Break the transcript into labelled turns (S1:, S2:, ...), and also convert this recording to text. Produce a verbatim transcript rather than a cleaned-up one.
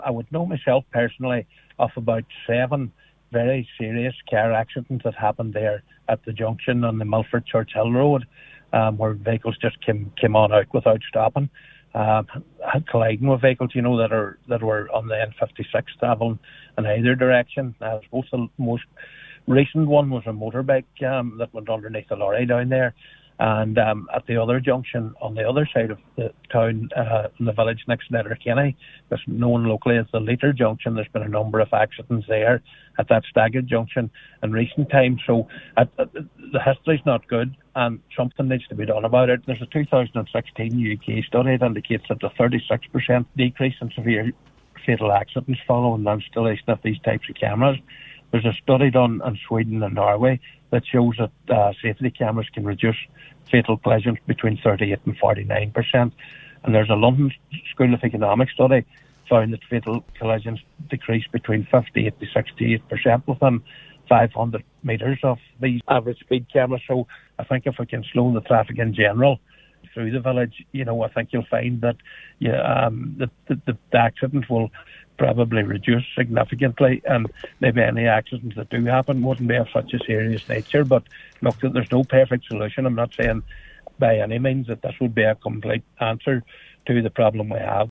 S1: I would know myself personally of about seven very serious car accidents that happened there at the junction on the Milford Church Hill Road, um, where vehicles just came came on out without stopping, um, colliding with vehicles, you know, that are that were on the N fifty-six travelling in either direction. Uh, I suppose the most recent one was a motorbike um, that went underneath a lorry down there. And um, at the other junction, on the other side of the town, uh, in the village next to Letterkenny, that's known locally as the Leiter Junction, there's been a number of accidents there at that staggered junction in recent times. So at, at, the history's not good, and something needs to be done about it. There's a two thousand sixteen U K study that indicates that the thirty-six percent decrease in severe fatal accidents following the installation of these types of cameras. There's a study done in Sweden and Norway that shows that uh, safety cameras can reduce fatal collisions between thirty-eight and forty-nine percent. And there's a London School of Economics study found that fatal collisions decrease between fifty-eight to sixty-eight percent within five hundred metres of these average speed cameras. So I think if we can slow the traffic in general through the village, you know, I think you'll find that yeah, um, the, the, the accidents will probably reduce significantly, and maybe any accidents that do happen wouldn't be of such a serious nature. But look, there's no perfect solution. I'm not saying by any means that this would be a complete answer to the problem we have.